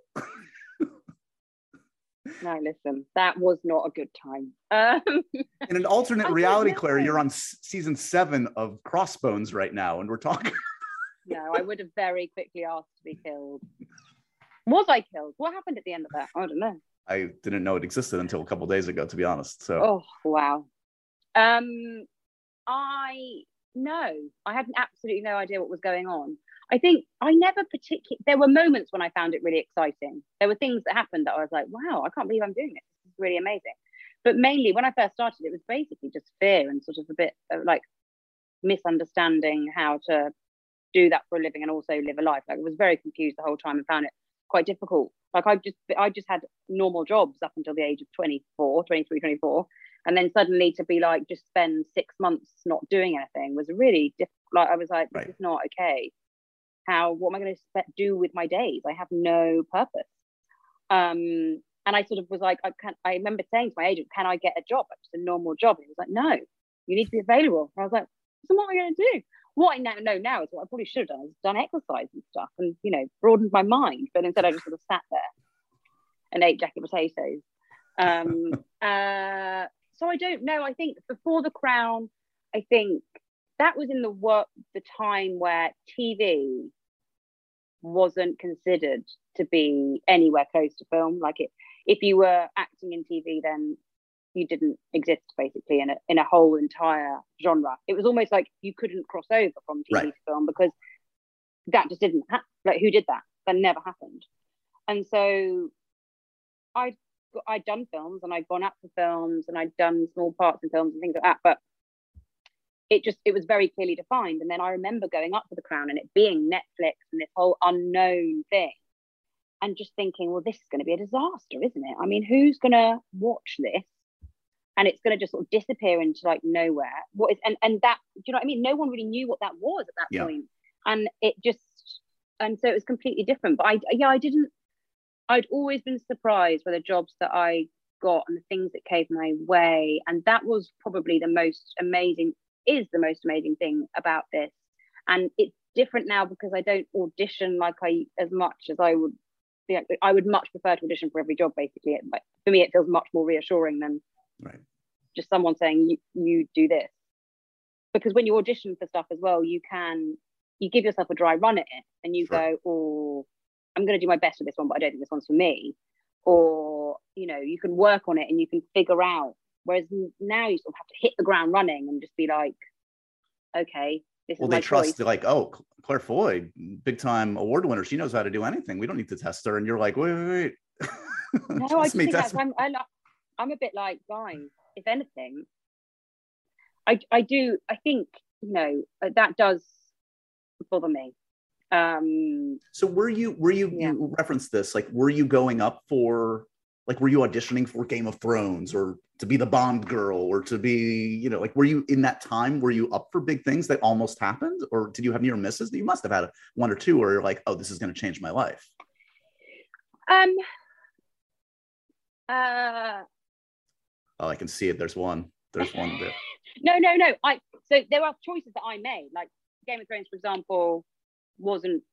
Speaker 4: no, listen, that was not a good time.
Speaker 3: In an alternate reality, Claire, you're on season 7 of Crossbones right now, and we're talking.
Speaker 4: No, I would have very quickly asked to be killed. Was I killed? What happened at the end of that? I don't know.
Speaker 3: I didn't know it existed until a couple of days ago, to be honest. So.
Speaker 4: Oh wow. I had absolutely no idea what was going on. I think I never there were moments when I found it really exciting. There were things that happened that I was like, wow, I can't believe I'm doing this. This is really amazing. But mainly when I first started, it was basically just fear and sort of a bit of like misunderstanding how to do that for a living and also live a life. Like, I was very confused the whole time and found it quite difficult. Like, I just had normal jobs up until the age of 24, and then suddenly to be like, just spend 6 months not doing anything was really difficult. Like, I was like, this is not okay. What am I going to do with my days? I have no purpose. And I sort of was like, I remember saying to my agent, can I get a job, just a normal job? And he was like, no, you need to be available. And I was like, so what am I going to do? What I now know is what I probably should have done, is done exercise and stuff and, broadened my mind. But instead I just sort of sat there and ate jacket potatoes. So I don't know. I think before The Crown, I think that was in the time where TV wasn't considered to be anywhere close to film. Like, if you were acting in TV, then you didn't exist basically in a whole entire genre. It was almost like you couldn't cross over from TV to film because that just didn't happen. Like, who did that? That never happened. And so I'd done films and I'd gone up for films and I'd done small parts in films and things like that, but it was very clearly defined. And then I remember going up for The Crown and it being Netflix and this whole unknown thing, and just thinking, well, this is going to be a disaster, isn't it? I mean, who's going to watch this? And it's going to just sort of disappear into like nowhere. What is and that, do you know what I mean? No one really knew what that was at that point. And so it was completely different. But I'd always been surprised by the jobs that I got and the things that came my way. And that was probably the most amazing is the most amazing thing about this. And it's different now because I don't audition as much as I would. I would much prefer to audition for every job. Basically, for me, it feels much more reassuring than just someone saying you do this. Because when you audition for stuff as well, you give yourself a dry run at it, and you go, "Oh, I'm going to do my best with this one, but I don't think this one's for me." Or you can work on it and you can figure out. Whereas now you sort of have to hit the ground running and just be like, "Okay, this is my choice." Well, they trust.
Speaker 3: They're like, "Oh, Claire Foy, big time award winner. She knows how to do anything. We don't need to test her." And you're like, "Wait."
Speaker 4: No, I just think I'm a bit like, guys. If anything, I think that does bother me.
Speaker 3: So were you you referenced this, like, were you going up for, like, were you auditioning for Game of Thrones or to be the Bond girl or to be, like, were you in that time, were you up for big things that almost happened, or did you have near misses? You must have had one or two where you're like, oh, this is going to change my life. Oh, I can see it. There's one there.
Speaker 4: No. So there are choices that I made, like Game of Thrones, for example, wasn't.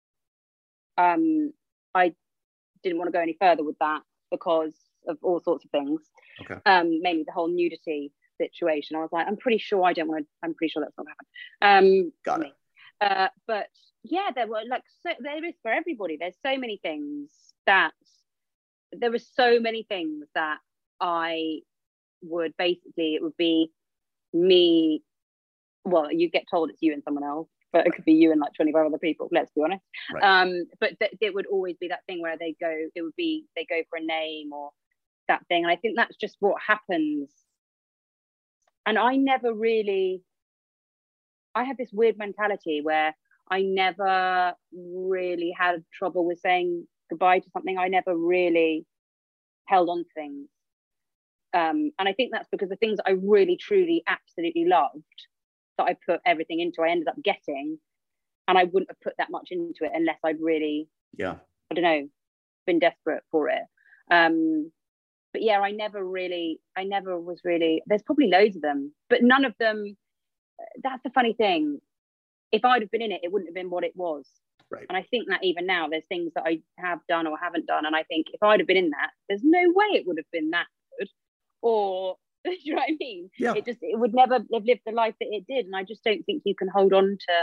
Speaker 4: I didn't want to go any further with that because of all sorts of things.
Speaker 3: Okay.
Speaker 4: Mainly the whole nudity situation. I was like, I'm pretty sure that's not going to happen.
Speaker 3: Got it.
Speaker 4: But yeah, there were there is for everybody. There's so many things that I would basically, it would be me. Well, you get told it's you and someone else, but it could be you and like 25 other people, let's be honest. Right. But it would always be that thing where they go for a name or that thing. And I think that's just what happens. And I had this weird mentality where I never really had trouble with saying goodbye to something. I never really held on to things. And I think that's because the things I really, truly, absolutely loved, that I put everything into, I ended up getting, and I wouldn't have put that much into it unless I'd really, I don't know, been desperate for it. But yeah, I never was really, there's probably loads of them, but none of them, that's the funny thing. If I'd have been in it, it wouldn't have been what it was.
Speaker 3: Right.
Speaker 4: And I think that even now, there's things that I have done or haven't done, and I think if I'd have been in that, there's no way it would have been that good. Or, do you know what I mean?
Speaker 3: Yeah.
Speaker 4: It would never have lived the life that it did. And I just don't think you can hold on to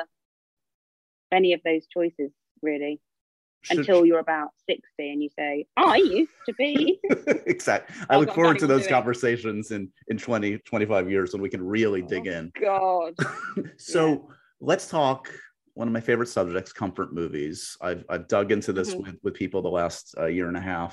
Speaker 4: any of those choices, really, until you're about 60 and you say, I used to be.
Speaker 3: Exactly. I look forward to those conversations in 20, 25 years when we can really dig in.
Speaker 4: God.
Speaker 3: So let's talk one of my favorite subjects, comfort movies. I've dug into this with people the last year and a half.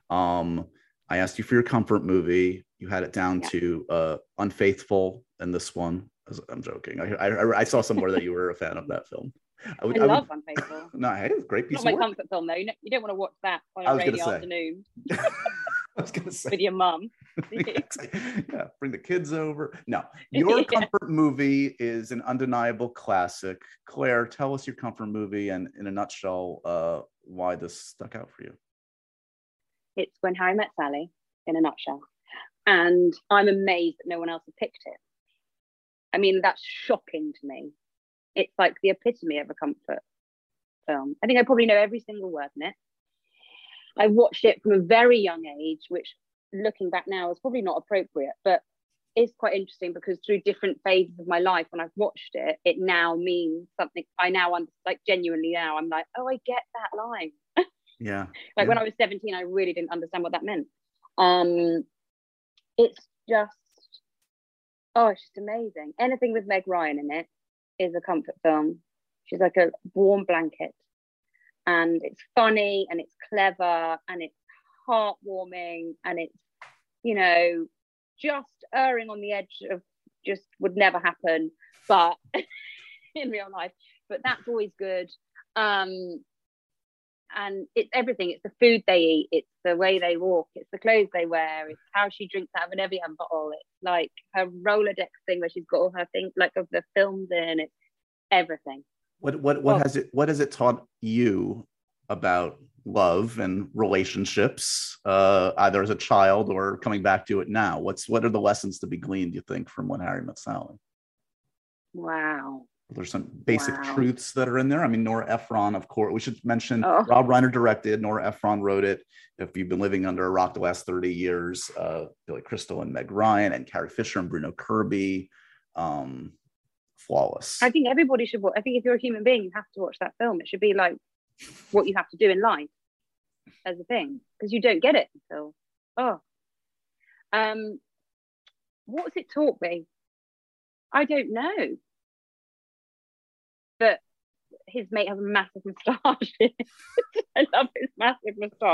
Speaker 3: I asked you for your comfort movie. You had it down to Unfaithful, and this one. I'm joking. I saw somewhere that you were a fan of that film.
Speaker 4: I love Unfaithful.
Speaker 3: No, it's a great piece of work.
Speaker 4: Not my comfort film, though. You don't want to watch that on a rainy afternoon.
Speaker 3: I was going to say.
Speaker 4: With your mum.
Speaker 3: Yeah, bring the kids over. No, your comfort movie is an undeniable classic. Claire, tell us your comfort movie and, in a nutshell, why this stuck out for you.
Speaker 4: It's When Harry Met Sally, in a nutshell. And I'm amazed that no one else has picked it. I mean, that's shocking to me. It's like the epitome of a comfort film. I think I probably know every single word in it. I watched it from a very young age, which, looking back now, is probably not appropriate, but it's quite interesting because through different phases of my life, when I've watched it, it now means something. I now like genuinely now, I'm like, oh, I get that line.
Speaker 3: Yeah.
Speaker 4: When I was 17, I really didn't understand what that meant. It's just amazing. Anything with Meg Ryan in it is a comfort film. She's like a warm blanket, and it's funny and it's clever and it's heartwarming and it's, just erring on the edge of just would never happen, but in real life. But that's always good. And it's everything. It's the food they eat. It's the way they walk. It's the clothes they wear. It's how she drinks out of an Evian bottle. It's like her Rolodex thing where she's got all her things, like, of the films in. It's everything.
Speaker 3: What has it taught you about love and relationships, either as a child or coming back to it now? What are the lessons to be gleaned, you think, from When Harry Met Sally?
Speaker 4: Wow.
Speaker 3: There's some basic truths that are in there. I mean, Nora Ephron, of course. We should mention Rob Reiner directed, Nora Ephron wrote it. If you've been living under a rock the last 30 years, Billy Crystal and Meg Ryan and Carrie Fisher and Bruno Kirby. Flawless.
Speaker 4: I think everybody should watch. I think if you're a human being, you have to watch that film. It should be like what you have to do in life as a thing, because you don't get it until what was it taught me? I don't know. But his mate has a massive moustache. I love his massive moustache.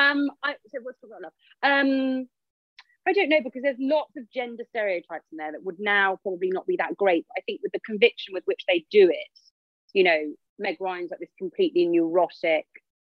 Speaker 4: I don't know, because there's lots of gender stereotypes in there that would now probably not be that great. But I think with the conviction with which they do it, you know, Meg Ryan's like this completely neurotic,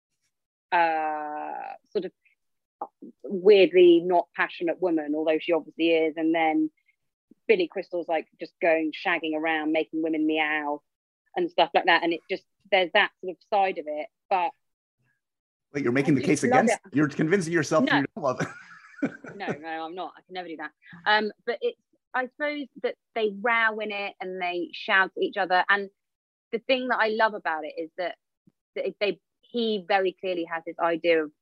Speaker 4: sort of weirdly not passionate woman, although she obviously is. And then Billy Crystal's like just shagging around, making women meow and stuff like that. And it just, there's that sort of side of it. But
Speaker 3: you're making the case against it. You're convincing yourself you don't love it.
Speaker 4: No, I'm not. I can never do that. But it's, I suppose that they row in it and they shout at each other. And the thing that I love about it is that he very clearly has this idea of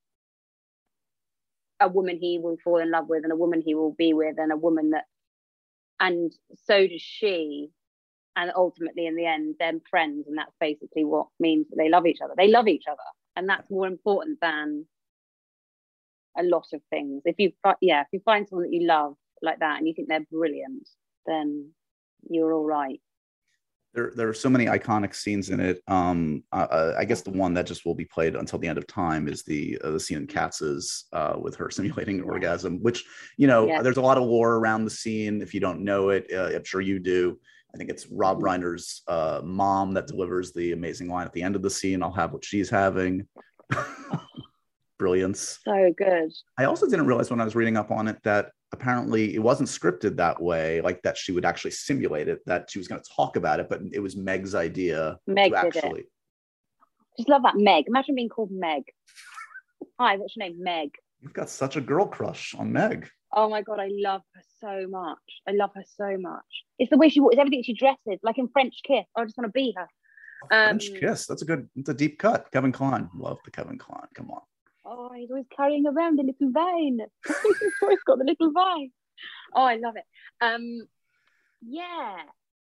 Speaker 4: a woman he will fall in love with and a woman he will be with and a woman that, and so does she. And ultimately, in the end, they're friends. And that's basically what means that they love each other. They love each other. And that's more important than a lot of things. If you find someone that you love like that and you think they're brilliant, then you're all right.
Speaker 3: There are so many iconic scenes in it. I guess the one that just will be played until the end of time is the scene in Katz's with her simulating an orgasm, which, you know, there's a lot of lore around the scene. If you don't know it, I'm sure you do. I think it's Rob Reiner's mom that delivers the amazing line at the end of the scene, "I'll have what she's having." Brilliance.
Speaker 4: So good.
Speaker 3: I also didn't realize when I was reading up on it that apparently it wasn't scripted that way, like that she would actually simulate it, that she was going to talk about it, but it was Meg's idea.
Speaker 4: Meg did it. Just love that Meg. Imagine being called Meg. Hi, what's your name? Meg.
Speaker 3: You've got such a girl crush on Meg.
Speaker 4: Oh my God, I love her so much. I love her so much. It's the way she walks, everything she dresses, like in French Kiss. I just want to be her.
Speaker 3: French Kiss. It's a deep cut. Kevin Kline. Love the Kevin Kline. Come on.
Speaker 4: Oh, he's always carrying around a little vine. He's always got the little vine. Oh, I love it. Yeah.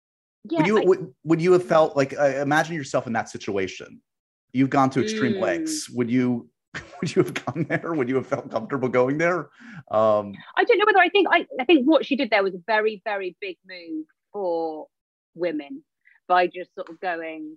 Speaker 3: Would you have felt like, imagine yourself in that situation? You've gone to extreme lengths. Would you have gone there? Would you have felt comfortable going there?
Speaker 4: I don't know whether I think what she did there was a very, very big move for women by just sort of going,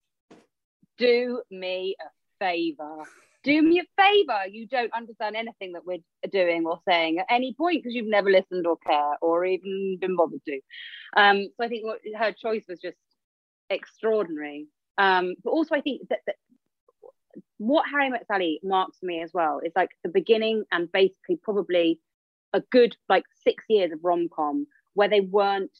Speaker 4: do me a favor. Do me a favor. You don't understand anything that we're doing or saying at any point because you've never listened or care or even been bothered to. So I think her choice was just extraordinary. But also I think that what Harry Met Sally marks for me as well is like the beginning and basically probably a good like 6 years of rom-com where they weren't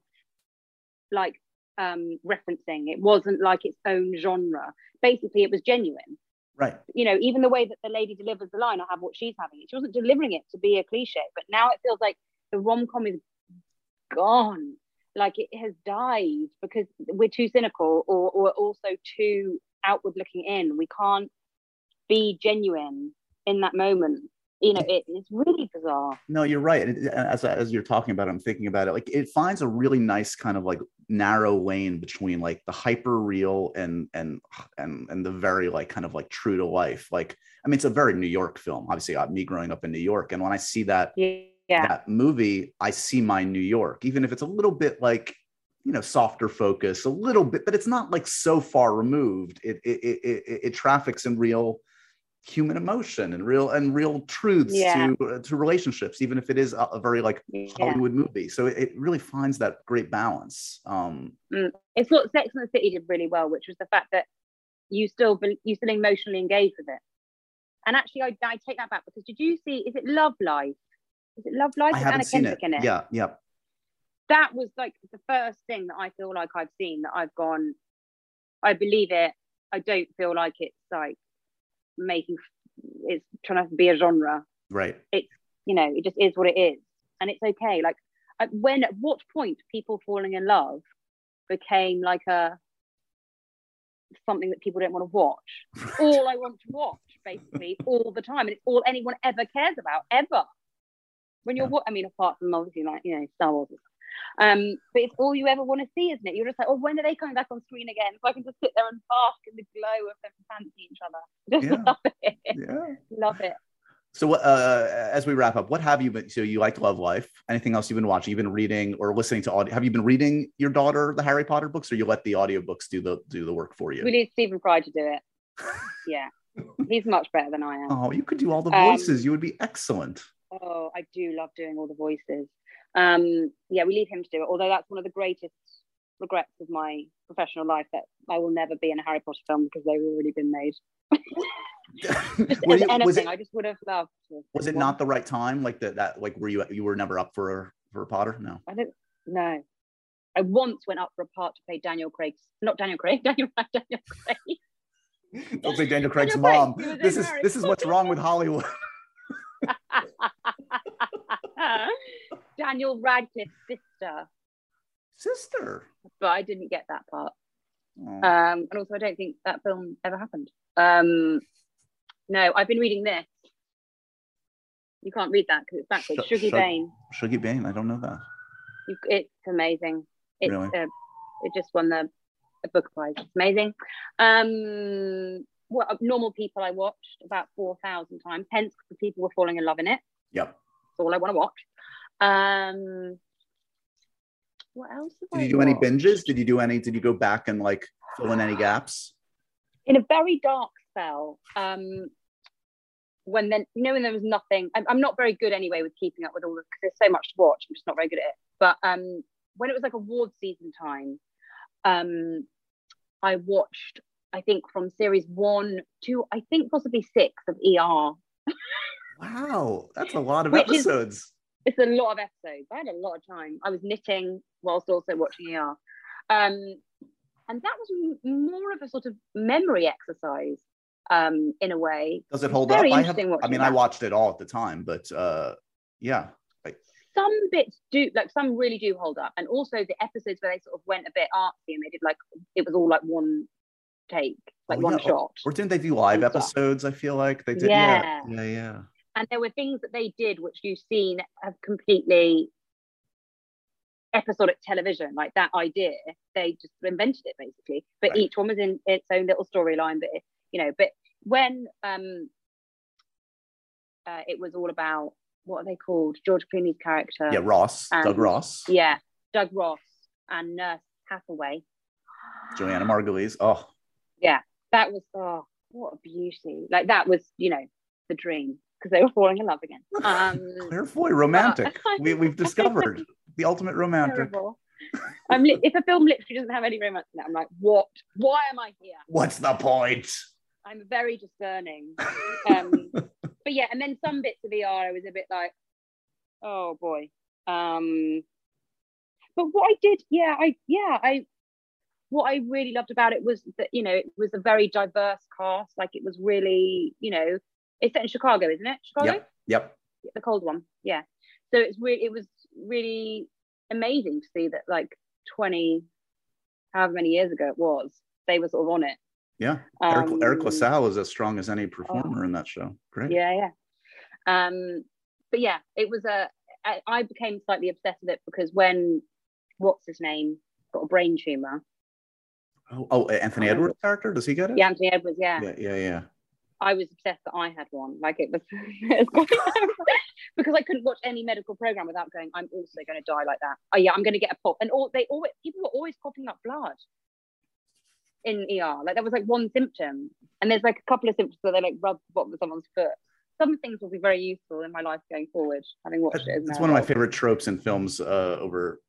Speaker 4: referencing. It wasn't like its own genre. Basically, it was genuine.
Speaker 3: Right.
Speaker 4: You know, even the way that the lady delivers the line, "I'll have what she's having." She wasn't delivering it to be a cliche, but now it feels like the rom-com is gone. Like it has died because we're too cynical or also too outward looking in. We can't be genuine in that moment. You know, it's really bizarre.
Speaker 3: No, you're right. As you're talking about it, I'm thinking about it. Like it finds a really nice kind of like narrow lane between like the hyper real and the very like kind of like true to life. Like, I mean, it's a very New York film. Obviously, me growing up in New York, and when I see that that movie, I see my New York, even if it's a little bit like, you know, softer focus, a little bit, but it's not like so far removed. It traffics in real human emotion and real truths to relationships, even if it is a very like Hollywood movie. So it really finds that great balance.
Speaker 4: It's what Sex and the City did really well, which was the fact that you still emotionally engage with it. And actually, I take that back because did you see? Is it Love Life? Is it Love Life?
Speaker 3: I haven't seen it. In it. Yeah.
Speaker 4: That was like the first thing that I feel like I've seen that I've gone, I believe it. I don't feel like it's like it's trying to be a genre.
Speaker 3: Right.
Speaker 4: It's, you know, it just is what it is. And it's okay. Like at what point people falling in love became like something that people don't want to watch. All I want to watch, basically, all the time, and it's all anyone ever cares about, ever. When you're, I mean, apart from obviously like Star Wars, but it's all you ever want to see, isn't it? You're just like, oh, when are they coming back on screen again? So I can just sit there and bask in the glow of them fancying each other. Just love it. Yeah, love it.
Speaker 3: So as we wrap up, what have you been, so you like Love Life, anything else you've been watching? You've been reading or listening to audio? Have you been reading your daughter the Harry Potter books, or you let the audiobooks do the work for you?
Speaker 4: We need Stephen Fry to do it. Yeah, he's much better than I am.
Speaker 3: Oh, you could do all the voices. You would be excellent.
Speaker 4: Oh, I do love doing all the voices. Yeah, we leave him to do it, although that's one of the greatest regrets of my professional life, that I will never be in a Harry Potter film because they've already been made. I just would have loved to.
Speaker 3: Was it not the right time? Like that like were you were never up for Potter? No.
Speaker 4: No. I once went up for a part to play Daniel Craig. Don't
Speaker 3: say Daniel Craig's mom. This is what's wrong with Hollywood.
Speaker 4: Daniel Radcliffe's sister. But I didn't get that part. And also I don't think that film ever happened. No, I've been reading this. You can't read that because it's backwards. Shuggie Bain.
Speaker 3: Shuggie Bain, I don't know that.
Speaker 4: It's amazing.
Speaker 3: Really?
Speaker 4: It just won the book prize. It's amazing. Normal People I watched about 4,000 times, hence because people were falling in love in it.
Speaker 3: Yep.
Speaker 4: That's all I want to watch. What else?
Speaker 3: Did you do any binges? Did you go back and like fill in any gaps?
Speaker 4: In a very dark spell, when there was nothing, I'm not very good anyway with keeping up with all this because there's so much to watch. I'm just not very good at it. But when it was like award season time, I watched, I think from series 1 to I think possibly 6 of ER.
Speaker 3: Wow, that's a lot of episodes.
Speaker 4: It's a lot of episodes. I had a lot of time. I was knitting whilst also watching ER. And that was more of a sort of memory exercise, in a way.
Speaker 3: Does it hold up? I watched it all at the time, but yeah.
Speaker 4: Some bits do, like some really do hold up. And also the episodes where they sort of went a bit artsy and they did like, it was all like one take, like one shot.
Speaker 3: Or didn't they do live episodes? I feel like they did. Yeah.
Speaker 4: And there were things that they did which you've seen have completely episodic television, like that idea. They just invented it basically. But each one was in its own little storyline. But when it was all about, what are they called? George Clooney's character.
Speaker 3: Yeah, Ross. Doug Ross.
Speaker 4: Yeah, Doug Ross and Nurse Hathaway.
Speaker 3: Joanna Margulies. Oh.
Speaker 4: Yeah, that was, what a beauty. Like that was, the dream. Because they were falling in love again.
Speaker 3: Claire Foy, romantic. We've discovered the ultimate romantic.
Speaker 4: If a film literally doesn't have any romance in it, I'm like, what? Why am I here?
Speaker 3: What's the point?
Speaker 4: I'm very discerning. But yeah, and then some bits of ER, I was a bit like, oh boy. But what I did, what I really loved about it was that, it was a very diverse cast. Like it was really, it's set in Chicago, isn't it? Chicago?
Speaker 3: Yep.
Speaker 4: The cold one. Yeah. So it was really amazing to see that like 20, however many years ago it was, they were sort of on it.
Speaker 3: Yeah. Eric LaSalle is as strong as any performer in that show. Great.
Speaker 4: Yeah. But yeah, it was I became slightly obsessed with it because when, what's his name, got a brain tumor.
Speaker 3: Oh, Anthony Edwards' character? Does he get it?
Speaker 4: Yeah, Anthony Edwards, yeah.
Speaker 3: Yeah.
Speaker 4: I was obsessed that I had one. Like it was because I couldn't watch any medical program without going, I'm also going to die like that. Oh yeah, I'm going to get a pop. And people were always popping up blood in ER. Like that was like one symptom. And there's like a couple of symptoms where they like rub the bottom of someone's foot. Some things will be very useful in my life going forward, having watched it.
Speaker 3: It's one of my favorite tropes in films ever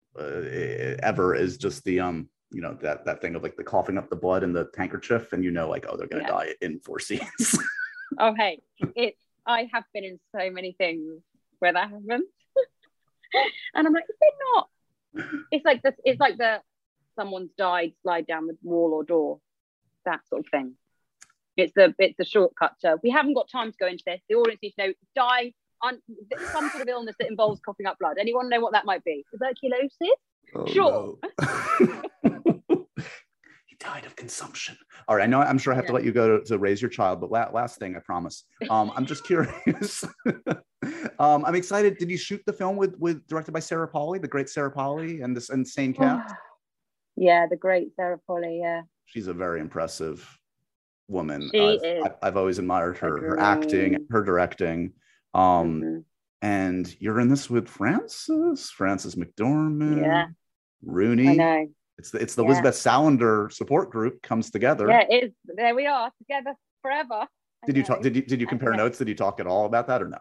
Speaker 3: is just the that thing of like the coughing up the blood in the handkerchief, and like, oh, they're gonna die in 4 scenes.
Speaker 4: Oh hey, I have been in so many things where that happens. And I'm like, is it not? It's like this, it's like someone's died, slide down the wall or door, that sort of thing. It's the shortcut to, we haven't got time to go into this. The audience needs to know, die on some sort of illness that involves coughing up blood. Anyone know what that might be? Tuberculosis?
Speaker 3: Oh,
Speaker 4: sure.
Speaker 3: No. He died of consumption. All right. I'm sure I have to let you go to raise your child, but last thing, I promise. I'm just curious. I'm excited. Did you shoot the film with directed by Sarah Polley, the great Sarah Polley, and this insane cast?
Speaker 4: Yeah, the great Sarah Polley. Yeah.
Speaker 3: She's a very impressive woman. I've always admired her acting, her directing. And you're in this with Frances McDormand.
Speaker 4: Yeah.
Speaker 3: Rooney.
Speaker 4: I know.
Speaker 3: It's the Lisbeth Salander support group comes together.
Speaker 4: Yeah, it is. There we are together forever.
Speaker 3: Did you compare notes? Did you talk at all about that or no?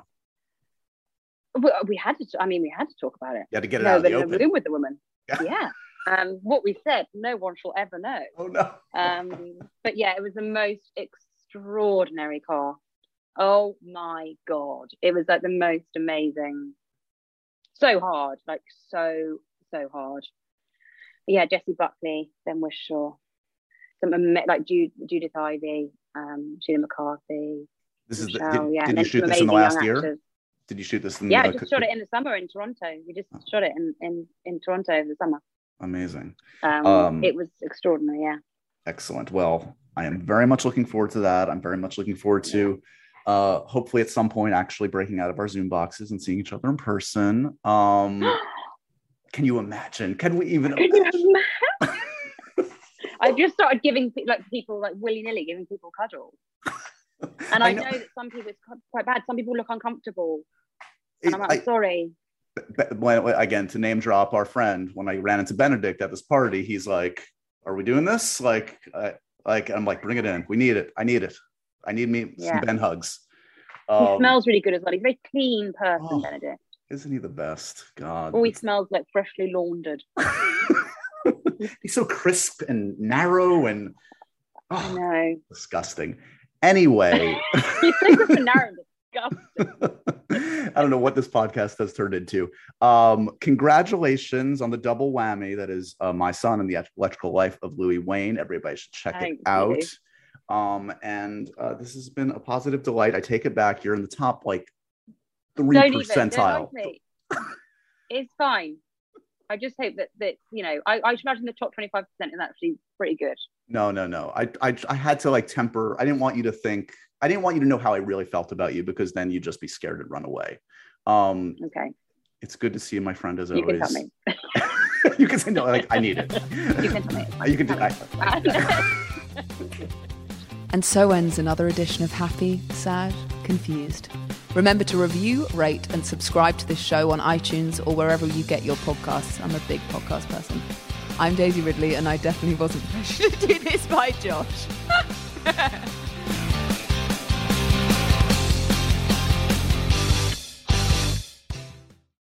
Speaker 4: We had to. I mean, we had to talk about it.
Speaker 3: You had to get it out of the open.
Speaker 4: Room with the woman. Yeah. What we said, no one shall ever know.
Speaker 3: Oh no.
Speaker 4: But yeah, it was the most extraordinary cast. Oh my God, it was like the most amazing. So hard, like so hard. Yeah, Jessie Buckley, Ben Whishaw, like Judith Ivey, Sheila McCarthy.
Speaker 3: Did you shoot this in the last year? Did you shoot this in?
Speaker 4: I just shot it in the summer in Toronto. We just shot it in Toronto over the summer.
Speaker 3: Amazing.
Speaker 4: It was extraordinary. Yeah.
Speaker 3: Excellent. Well, I am very much looking forward to that. I'm very much looking forward to hopefully at some point actually breaking out of our Zoom boxes and seeing each other in person. Can you imagine? Can we even imagine?
Speaker 4: I just started giving people like willy-nilly giving people cuddles. And I know that some people it's quite bad. Some people look uncomfortable. And I'm like, sorry.
Speaker 3: Again, to name drop our friend, when I ran into Benedict at this party, he's like, "Are we doing this?" I'm like, "Bring it in. We need it. I need it. I need some Ben hugs."
Speaker 4: He smells really good as well. He's a very clean person, Benedict.
Speaker 3: Isn't he the best? God.
Speaker 4: Always smells like freshly laundered.
Speaker 3: He's so crisp and narrow and
Speaker 4: I know.
Speaker 3: Disgusting. Anyway.
Speaker 4: He's so crisp and narrow and disgusting.
Speaker 3: I don't know what this podcast has turned into. Congratulations on the double whammy that is My Son and the Electrical Life of Louis Wain. Everybody should check it out. This has been a positive delight. I take it back. You're in the top 3 percentile.
Speaker 4: It's fine. I just hope that I should imagine the top 25% is actually pretty good.
Speaker 3: No. I had to temper. I didn't want you to know how I really felt about you, because then you'd just be scared and run away.
Speaker 4: Okay.
Speaker 3: It's good to see you, my friend, as
Speaker 4: you
Speaker 3: always.
Speaker 4: You can tell me.
Speaker 3: You can say no. I need it.
Speaker 4: You can tell me.
Speaker 3: You can do that.
Speaker 2: And so ends another edition of Happy, Sad, Confused. Remember to review, rate, and subscribe to this show on iTunes or wherever you get your podcasts. I'm a big podcast person. I'm Daisy Ridley, and I definitely wasn't pressured to do this by Josh.